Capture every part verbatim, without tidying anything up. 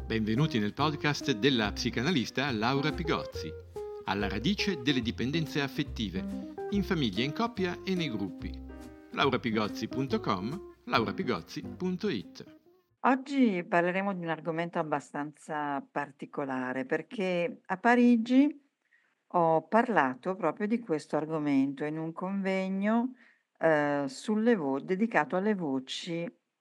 Benvenuti nel podcast della psicanalista Laura Pigozzi, alla radice delle dipendenze affettive, in famiglia, in coppia e nei gruppi. laura pigozzi punto com, laura pigozzi punto it. Oggi parleremo di un argomento abbastanza particolare perché a Parigi ho parlato proprio di questo argomento in un convegno eh, sulle vo- dedicato alle voci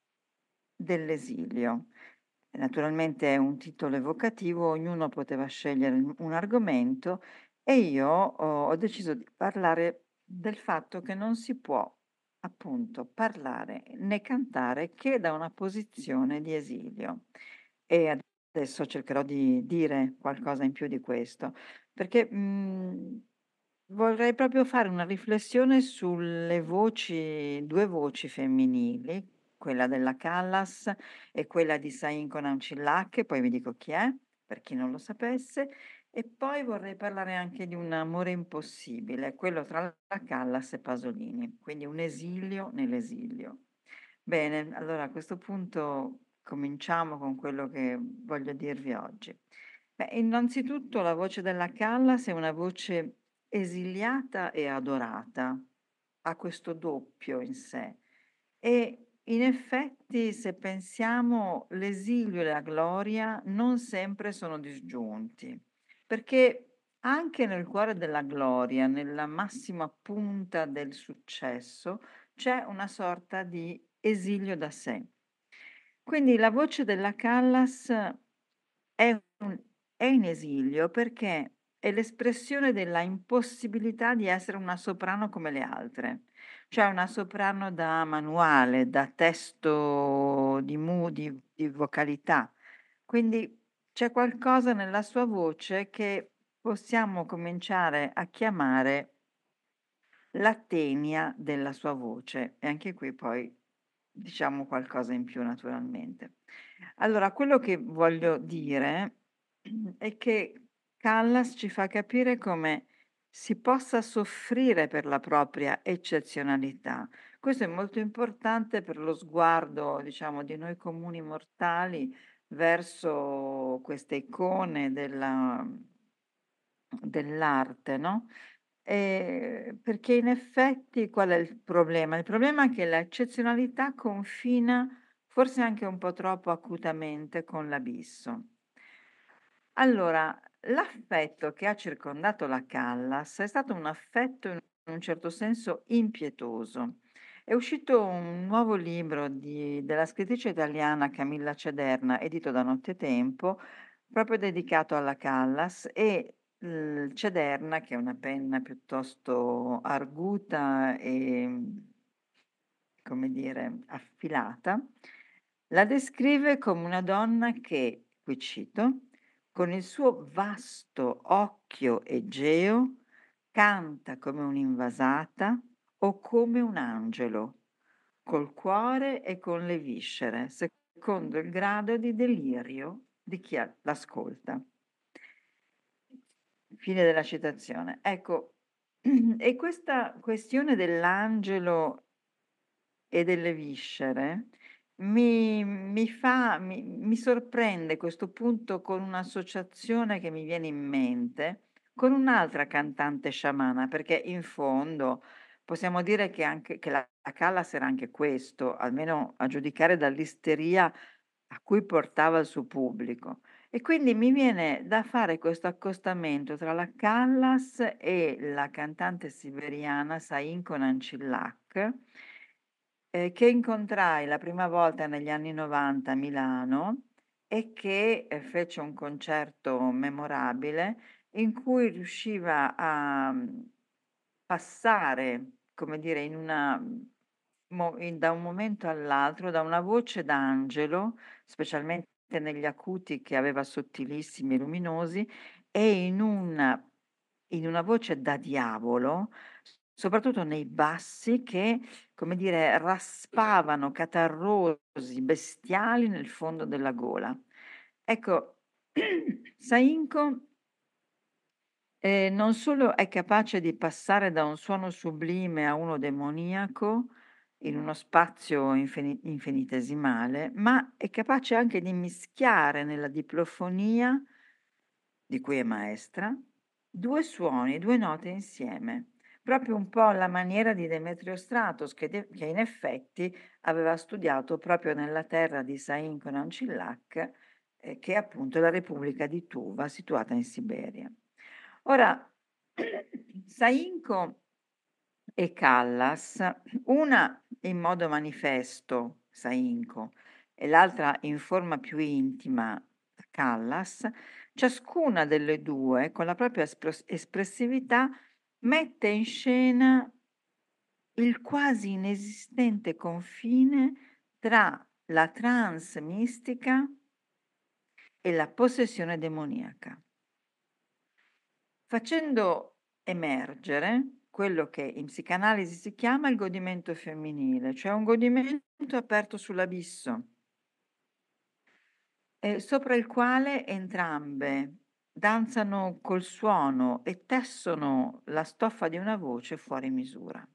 dell'esilio. Naturalmente è un titolo evocativo, ognuno poteva scegliere un un argomento e io ho, ho deciso di parlare del fatto che non si può appunto parlare né cantare che da una posizione di esilio. E adesso cercherò di dire qualcosa in più di questo, perché mh, vorrei proprio fare una riflessione sulle voci, due voci femminili, quella della Callas e quella di Sainco Namcillak, poi vi dico chi è, per chi non lo sapesse, e poi vorrei parlare anche di un amore impossibile, quello tra la Callas e Pasolini, quindi un esilio nell'esilio. Bene, allora a questo punto cominciamo con quello che voglio dirvi oggi. Beh, innanzitutto la voce della Callas è una voce esiliata e adorata, ha questo doppio in sé. E in effetti, se pensiamo, l'esilio e la gloria non sempre sono disgiunti, perché anche nel cuore della gloria, nella massima punta del successo, c'è una sorta di esilio da sé. Quindi la voce della Callas è, un- è in esilio perché è l'espressione della impossibilità di essere una soprano come le altre, cioè una soprano da manuale, da testo di, mu, di, di vocalità. Quindi c'è qualcosa nella sua voce che possiamo cominciare a chiamare la tenia della sua voce e anche qui poi diciamo qualcosa in più naturalmente. Allora, quello che voglio dire è che Callas ci fa capire come si possa soffrire per la propria eccezionalità. Questo è molto importante per lo sguardo, diciamo, di noi comuni mortali verso queste icone della, dell'arte, no? Ehm, perché in effetti qual è il problema? Il problema è che l'eccezionalità confina forse anche un po' troppo acutamente con l'abisso. Allora, l'affetto che ha circondato la Callas è stato un affetto in un certo senso impietoso. È uscito un nuovo libro di- della scrittrice italiana Camilla Cederna, edito da Nottetempo, proprio dedicato alla Callas e il Cederna, che è una penna piuttosto arguta e, come dire, affilata, la descrive come una donna che, qui cito, con il suo vasto occhio egeo canta come un'invasata o come un angelo, col cuore e con le viscere, secondo il grado di delirio di chi a- l'ascolta. Fine della citazione. Ecco, e questa questione dell'angelo e delle viscere mi, mi fa, mi, mi sorprende a questo punto con un'associazione che mi viene in mente con un'altra cantante sciamana, perché in fondo possiamo dire che anche che la, la Callas era anche questo, almeno a giudicare dall'isteria a cui portava il suo pubblico. E quindi mi viene da fare questo accostamento tra la Callas e la cantante siberiana Sainko Nancillak, eh, che incontrai la prima volta negli anni novanta a Milano e che eh, fece un concerto memorabile in cui riusciva a mm, passare, come dire, in una, mo- in- da un momento all'altro, da una voce d'angelo, specialmente negli acuti che aveva sottilissimi e luminosi, e in una, in una voce da diavolo, soprattutto nei bassi che, come dire, raspavano catarrosi, bestiali nel fondo della gola. Ecco, Sainco eh, non solo è capace di passare da un suono sublime a uno demoniaco, in uno spazio infini infinitesimale, ma è capace anche di mischiare nella diplofonia, di cui è maestra, due suoni, due note insieme, proprio un po' alla maniera di Demetrio Stratos che de che in effetti aveva studiato proprio nella terra di Sainko Nancillac, ehm, che è appunto la Repubblica di Tuva, situata in Siberia. Ora, Sainko e Callas, una in modo manifesto, Sainko, e l'altra in forma più intima, Callas, ciascuna delle due, con la propria espros espressività, mette in scena il quasi inesistente confine tra la trance mistica e la possessione demoniaca, facendo emergere quello che in psicanalisi si chiama il godimento femminile, cioè un godimento aperto sull'abisso, e sopra il quale entrambe danzano col suono e tessono la stoffa di una voce fuori misura.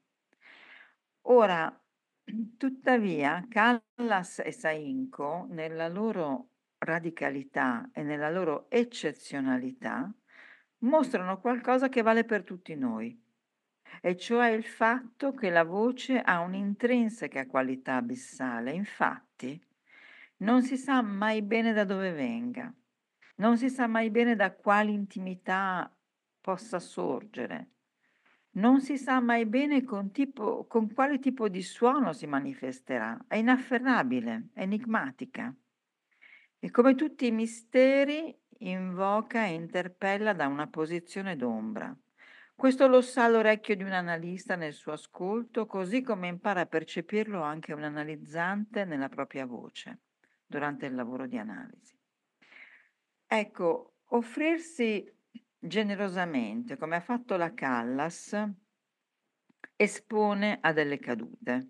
Ora, tuttavia, Callas e Sainko, nella loro radicalità e nella loro eccezionalità, mostrano qualcosa che vale per tutti noi, e cioè il fatto che la voce ha un'intrinseca qualità abissale. Infatti, non si sa mai bene da dove venga, non si sa mai bene da quali intimità possa sorgere, non si sa mai bene con, tipo, con quale tipo di suono si manifesterà, è inafferrabile, è enigmatica. E come tutti i misteri invoca e interpella da una posizione d'ombra. Questo lo sa l'orecchio di un analista nel suo ascolto, così come impara a percepirlo anche un analizzante nella propria voce, durante il lavoro di analisi. Ecco, offrirsi generosamente, come ha fatto la Callas, espone a delle cadute.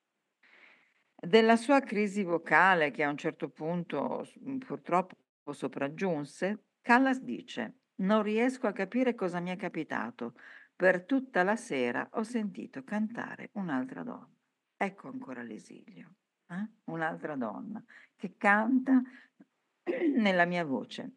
Della sua crisi vocale, che a un certo punto s- mh, purtroppo sopraggiunse, Callas dice: "Non riesco a capire cosa mi è capitato. Per tutta la sera ho sentito cantare un'altra donna." Ecco ancora l'esilio, eh? Un'altra donna che canta nella mia voce.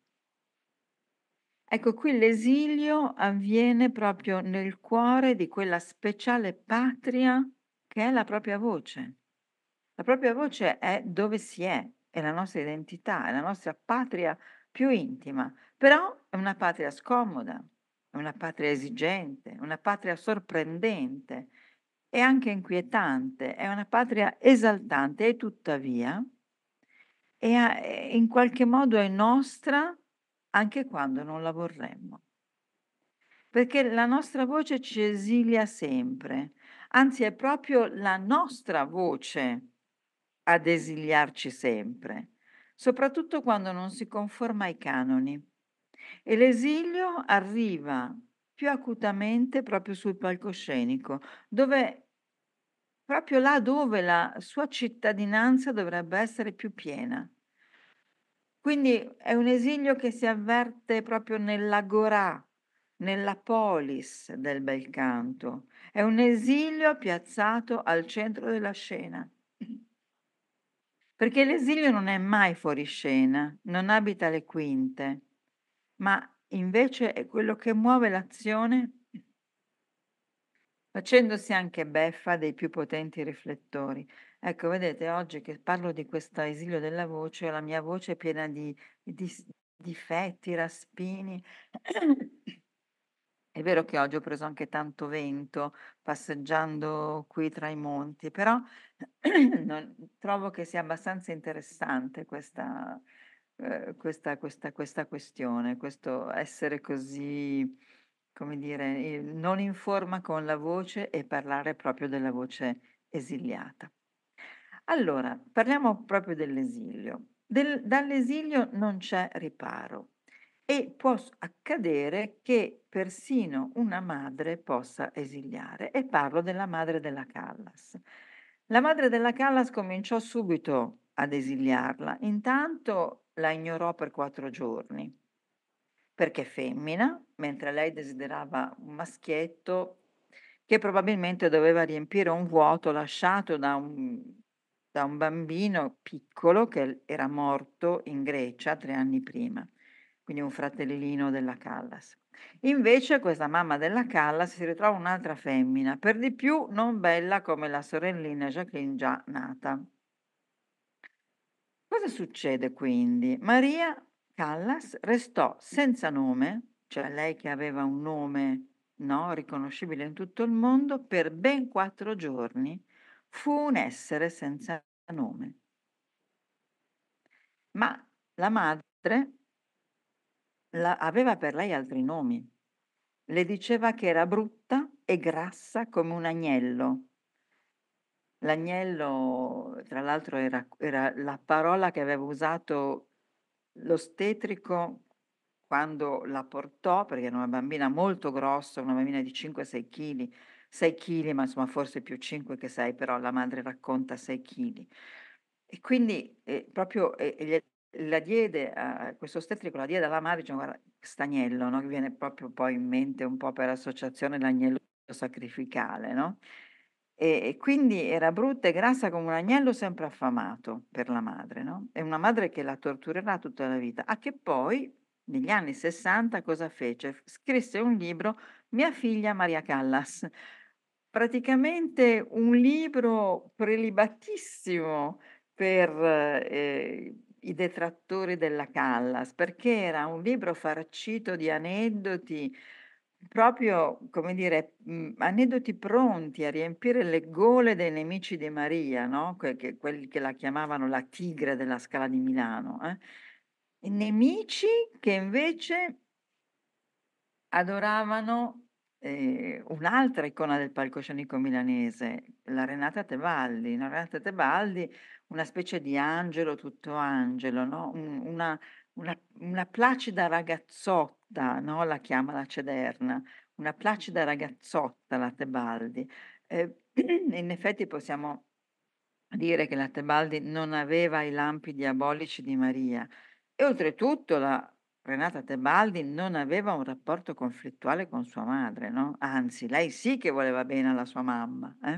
Ecco, qui l'esilio avviene proprio nel cuore di quella speciale patria che è la propria voce. La propria voce è dove si è, è la nostra identità, è la nostra patria più intima, però è una patria scomoda, è una patria esigente, una patria sorprendente e anche inquietante, è una patria esaltante e tuttavia è a- è in qualche modo è nostra anche quando non la vorremmo. Perché la nostra voce ci esilia sempre, anzi è proprio la nostra voce ad esiliarci sempre, soprattutto quando non si conforma ai canoni. E l'esilio arriva più acutamente proprio sul palcoscenico, dove proprio là dove la sua cittadinanza dovrebbe essere più piena. Quindi è un esilio che si avverte proprio nell'agorà, nella polis del bel canto. È un esilio piazzato al centro della scena. Perché l'esilio non è mai fuori scena, non abita le quinte, ma invece è quello che muove l'azione facendosi anche beffa dei più potenti riflettori. Ecco, vedete, oggi che parlo di questo esilio della voce, la mia voce è piena di, di s- difetti, raspini. È vero che oggi ho preso anche tanto vento passeggiando qui tra i monti, però non- trovo che sia abbastanza interessante questa, eh, questa, questa, questa questione, questo essere così, come dire, eh, non in forma con la voce e parlare proprio della voce esiliata. Allora, parliamo proprio dell'esilio. Del- dall'esilio non c'è riparo. E può s accadere che persino una madre possa esiliare, e parlo della madre della Callas. La madre della Callas cominciò subito ad esiliarla, intanto la ignorò per quattro giorni, perché femmina, mentre lei desiderava un maschietto, che probabilmente doveva riempire un vuoto lasciato da un da un bambino piccolo che era morto in Grecia tre anni prima, quindi un fratellino della Callas. Invece questa mamma della Callas si ritrova un'altra femmina, per di più non bella come la sorellina Jacqueline già nata. Cosa succede quindi? Maria Callas restò senza nome, cioè lei che aveva un nome, no, riconoscibile in tutto il mondo, per ben quattro giorni. Fu un essere senza nome. Ma la madre la aveva per lei altri nomi. Le diceva che era brutta e grassa come un agnello. L'agnello, tra l'altro, era era la parola che aveva usato l'ostetrico quando la portò, perché era una bambina molto grossa, una bambina di cinque sei chili, sei chili, ma insomma forse più cinque che sei, però la madre racconta sei chili. E quindi, ehm, proprio, e e glie la diede a questo ostetrico la diede alla madre dicendo: "Guarda, st'agnello", no, che viene proprio poi in mente un po' per associazione l'agnello sacrificale, no, e e quindi era brutta e grassa come un agnello sempre affamato per la madre, no, è una madre che la torturerà tutta la vita, a che poi negli anni 'sessanta cosa fece? F scrisse un libro, Mia figlia Maria Callas, praticamente un libro prelibatissimo per, ehm, i detrattori della Callas, perché era un libro farcito di aneddoti, proprio, come dire, mhmm, aneddoti pronti a riempire le gole dei nemici di Maria, no, que che quelli che la chiamavano la tigre della Scala di Milano, eh. E nemici che invece adoravano, ehm, un'altra icona del palcoscenico milanese, la Renata Tebaldi, no, Renata Tebaldi, una specie di angelo tutto angelo, no, un una una una placida ragazzotta, no, la chiama la Cederna, una placida ragazzotta la Tebaldi. Ehm, in effetti possiamo dire che la Tebaldi non aveva i lampi diabolici di Maria e oltretutto la Renata Tebaldi non aveva un rapporto conflittuale con sua madre, no, anzi lei sì che voleva bene alla sua mamma, eh.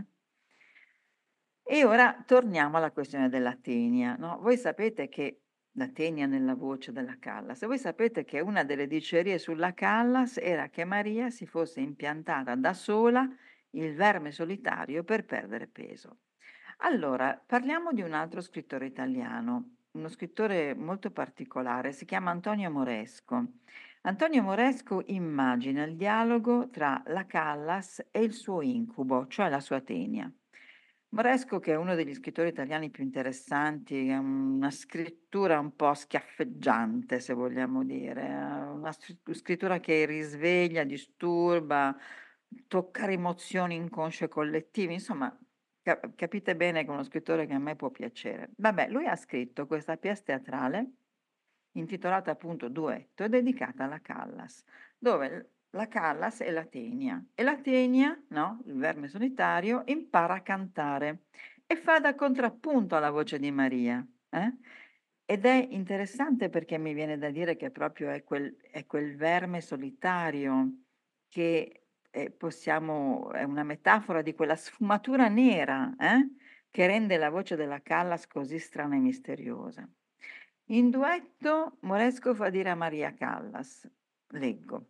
E ora torniamo alla questione della tenia, no, voi sapete che la tenia nella voce della Callas, voi sapete che una delle dicerie sulla Callas era che Maria si fosse impiantata da sola il verme solitario per perdere peso. Allora, parliamo di un altro scrittore italiano, uno scrittore molto particolare, si chiama Antonio Moresco. Antonio Moresco immagina il dialogo tra la Callas e il suo incubo, cioè la sua tenia. Moresco, che è uno degli scrittori italiani più interessanti, ha una scrittura un po' schiaffeggiante, se vogliamo dire, ha una str- scrittura che risveglia, disturba, tocca emozioni inconsce collettive, insomma, ca- capite bene che è uno scrittore che a me può piacere. Vabbè, lui ha scritto questa pièce teatrale intitolata appunto Duetto, è dedicata alla Callas, dove l- la Callas è la Tenia e la Tenia, no, il verme solitario, impara a cantare e fa da contrappunto alla voce di Maria. Eh? Ed è interessante perché mi viene da dire che proprio è quel, è quel verme solitario che eh, possiamo, è una metafora di quella sfumatura nera, eh, che rende la voce della Callas così strana e misteriosa. In duetto Moresco fa dire a Maria Callas, leggo: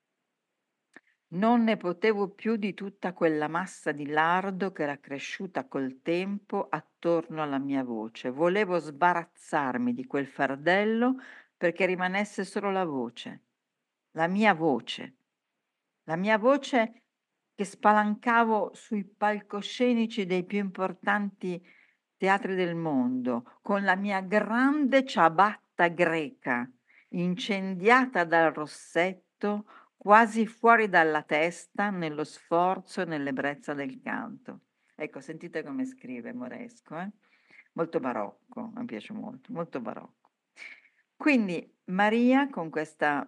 non ne potevo più di tutta quella massa di lardo che era cresciuta col tempo attorno alla mia voce. Volevo sbarazzarmi di quel fardello perché rimanesse solo la voce, la mia voce, la mia voce che spalancavo sui palcoscenici dei più importanti teatri del mondo, con la mia grande ciabatta greca, incendiata dal rossetto, quasi fuori dalla testa nello sforzo e nell'ebbrezza del canto. Ecco, sentite come scrive Moresco, eh? Molto barocco, mi piace molto, molto barocco. Quindi Maria con questa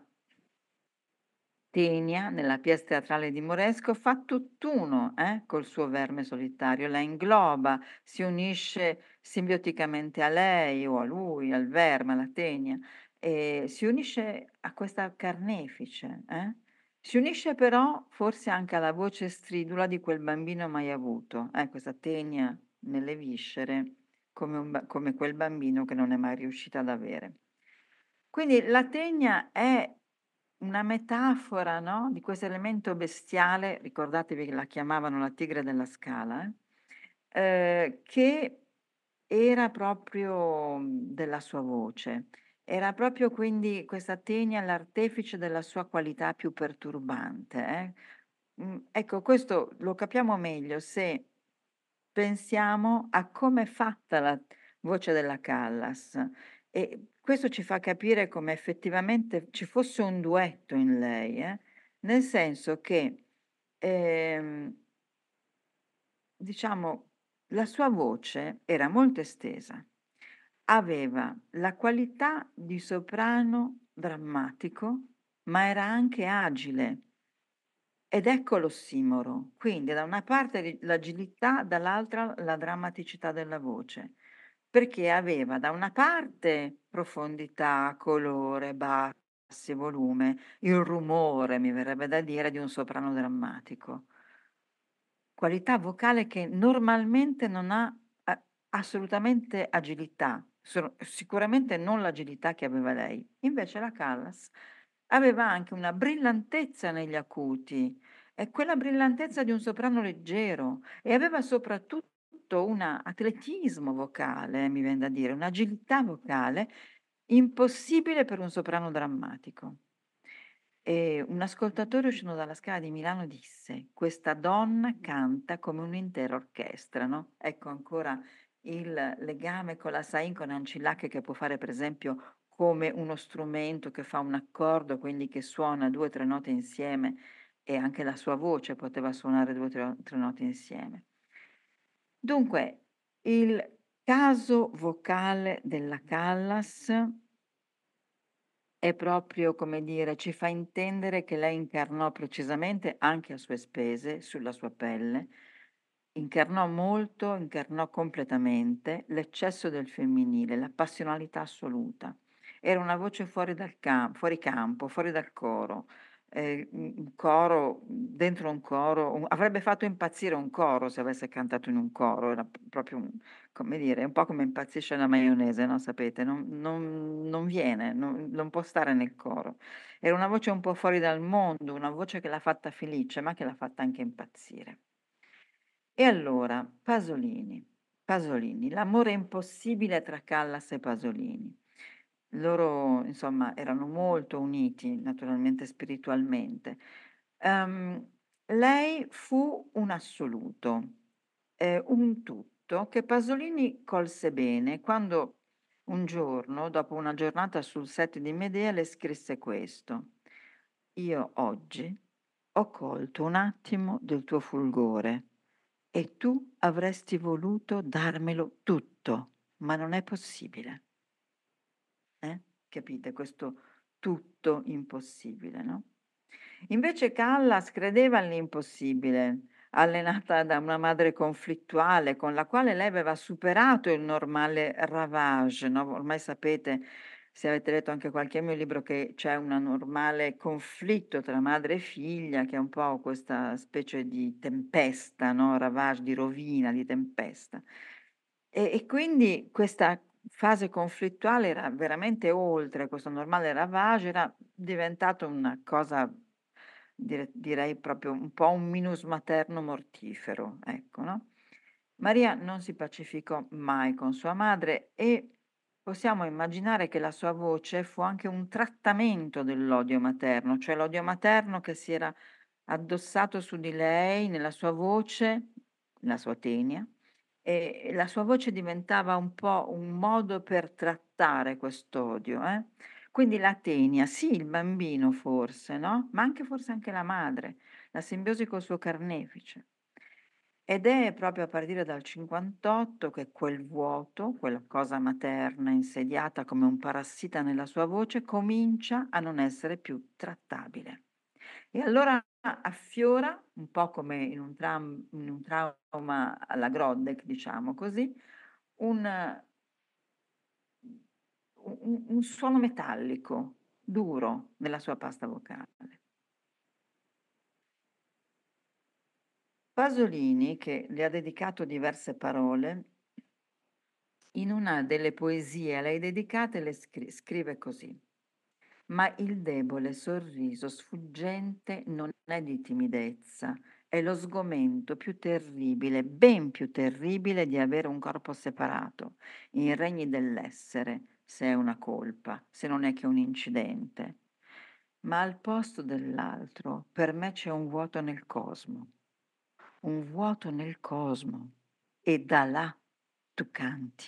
Tenia, nella pièce teatrale di Moresco, fa tutt'uno, eh, col suo verme solitario, la ingloba, si unisce simbioticamente a lei o a lui, al verme, alla Tenia, e si unisce a questa carnefice, eh? Si unisce però forse anche alla voce stridula di quel bambino mai avuto, eh, questa tenia nelle viscere, come un ba come quel bambino che non è mai riuscita ad avere. Quindi la tegna è una metafora, no, di questo elemento bestiale, ricordatevi che la chiamavano la tigre della Scala, eh, ehm, che era proprio, mhmm, della sua voce. Era proprio quindi questa tenia l'artefice della sua qualità più perturbante, eh. Mhmm, ecco, questo lo capiamo meglio se pensiamo a come è fatta la voce della Callas, e questo ci fa capire come effettivamente ci fosse un duetto in lei, eh, nel senso che, ehm, diciamo, la sua voce era molto estesa, aveva la qualità di soprano drammatico, ma era anche agile. Ed ecco l'ossimoro. Quindi da una parte ri l'agilità, dall'altra la drammaticità della voce, perché aveva da una parte profondità, colore, bassi, volume, il rumore, mi verrebbe da dire, di un soprano drammatico. Qualità vocale che normalmente non ha a assolutamente agilità, sono sicuramente non l'agilità che aveva lei. Invece la Callas aveva anche una brillantezza negli acuti, e quella brillantezza di un soprano leggero, e aveva soprattutto un atletismo vocale, mi vien da dire, un'agilità vocale impossibile per un soprano drammatico. E un ascoltatore uscendo dalla Scala di Milano disse: "Questa donna canta come un'intera orchestra", no, ecco ancora il legame con la Sain, con Ancillacche, che può fare per esempio come uno strumento che fa un accordo, quindi che suona due, tre note insieme, e anche la sua voce poteva suonare due, tre o tre note insieme. Dunque, il caso vocale della Callas è proprio, come dire, ci fa intendere che lei incarnò precisamente, anche a sue spese, sulla sua pelle, incarnò molto, incarnò completamente l'eccesso del femminile, la passionalità assoluta. Era una voce fuori dal cam fuori campo, fuori dal coro. Ehm, un un coro dentro un coro, un avrebbe fatto impazzire un coro se avesse cantato in un coro, era p proprio un, come dire, un po' come impazzisce la maionese, no, sapete, non non non viene, non non può stare nel coro. Era una voce un po' fuori dal mondo, una voce che l'ha fatta felice, ma che l'ha fatta anche impazzire. E allora, Pasolini, Pasolini, l'amore impossibile tra Callas e Pasolini. Loro insomma erano molto uniti, naturalmente spiritualmente. Ehm, Lei fu un assoluto, ehm, un tutto che Pasolini colse bene quando un giorno, dopo una giornata sul set di Medea, le scrisse questo: "Io oggi ho colto un attimo del tuo fulgore e tu avresti voluto darmelo tutto, ma non è possibile." Eh? Capite questo tutto impossibile, no? Invece Callas credeva all'impossibile, allenata da una madre conflittuale con la quale lei aveva superato il normale ravage, no, ormai sapete, se avete letto anche qualche mio libro, che c'è una normale conflitto tra madre e figlia, che è un po' questa specie di tempesta, no, ravage, di rovina, di tempesta. E e quindi questa fase conflittuale era veramente oltre questo normale ravage, era diventato una cosa, dire direi proprio un po' un minus materno mortifero, ecco, no. Maria non si pacificò mai con sua madre, e possiamo immaginare che la sua voce fu anche un trattamento dell'odio materno, cioè l'odio materno che si era addossato su di lei nella sua voce, la sua tenia, e la sua voce diventava un po' un modo per trattare quest'odio, eh. Quindi la tenia, sì, il bambino forse, no, ma anche forse anche la madre, la simbiosi col suo carnefice. Ed è proprio a partire dal cinquantotto che quel vuoto, quella cosa materna insediata come un parassita nella sua voce, comincia a non essere più trattabile. E allora affiora, un po' come in un tram in un trauma alla Grodek, diciamo così, un u un un suono metallico, duro nella sua pasta vocale. Pasolini, che le ha dedicato diverse parole, in una delle poesie a lei dedicate le scri- scrive così: ma il debole sorriso sfuggente non è di timidezza, è lo sgomento più terribile, ben più terribile di avere un corpo separato, in regni dell'essere, se è una colpa, se non è che un incidente. Ma al posto dell'altro, per me c'è un vuoto nel cosmo, un vuoto nel cosmo, e da là tu canti.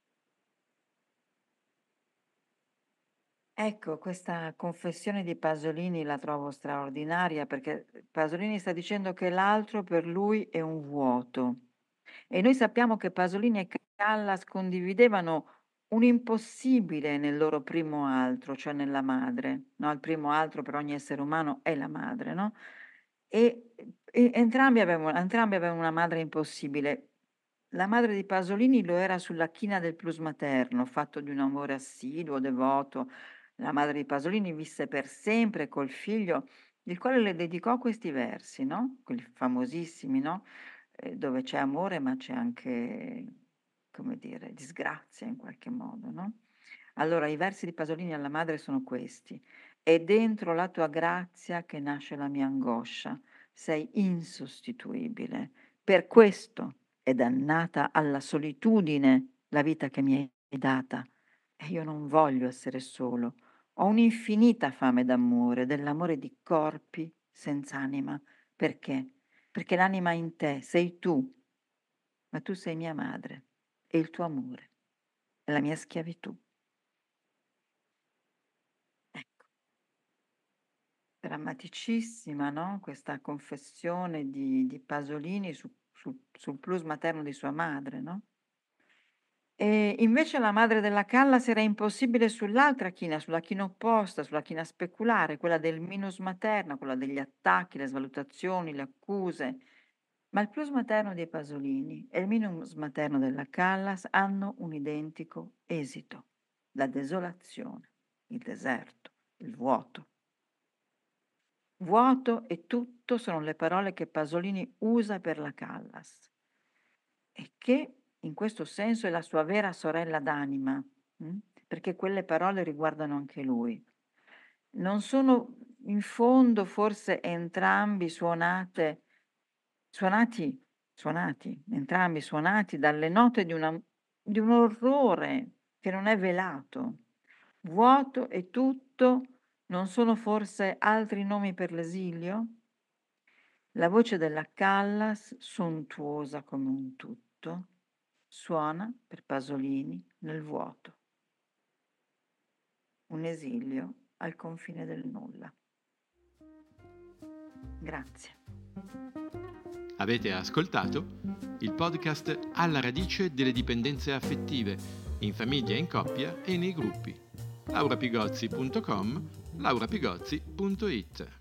Ecco, questa confessione di Pasolini la trovo straordinaria perché Pasolini sta dicendo che l'altro per lui è un vuoto e noi sappiamo che Pasolini e Callas condividevano un impossibile nel loro primo altro, cioè nella madre, no? Il primo altro per ogni essere umano è la madre, no? E, e entrambi avevano, entrambi avevano una madre impossibile. La madre di Pasolini lo era sulla china del plus materno, fatto di un amore assiduo, devoto. La madre di Pasolini visse per sempre col figlio, il quale le dedicò questi versi, no? Quelli famosissimi, no? Eh, dove c'è amore, ma c'è anche, come dire, disgrazia in qualche modo, no? Allora, i versi di Pasolini alla madre sono questi: è dentro la tua grazia che nasce la mia angoscia, sei insostituibile. Per questo è dannata alla solitudine la vita che mi hai data. E io non voglio essere solo. Ho un'infinita fame d'amore, dell'amore di corpi senza anima. Perché? Perché l'anima in te sei tu, ma tu sei mia madre e il tuo amore è la mia schiavitù. Ecco, drammaticissima, no? Questa confessione di, di Pasolini su- su- sul plus materno di sua madre, no? E invece la madre della Callas era impossibile sull'altra china, sulla china opposta, sulla china speculare, quella del minus materno, quella degli attacchi, le svalutazioni, le accuse. Ma il plus materno dei Pasolini e il minus materno della Callas hanno un identico esito: la desolazione, il deserto, il vuoto. Vuoto e tutto sono le parole che Pasolini usa per la Callas e che in questo senso è la sua vera sorella d'anima, mh? Perché quelle parole riguardano anche lui. Non sono in fondo forse entrambi suonate, suonati, suonati, entrambi suonati dalle note di, una, di un orrore che non è velato. Vuoto e tutto non sono forse altri nomi per l'esilio? La voce della Callas, sontuosa come un tutto, suona per Pasolini nel vuoto. Un esilio al confine del nulla. Grazie. Avete ascoltato il podcast Alla radice delle dipendenze affettive, in famiglia, in coppia e nei gruppi. laura pigozzi punto com, laura pigozzi punto it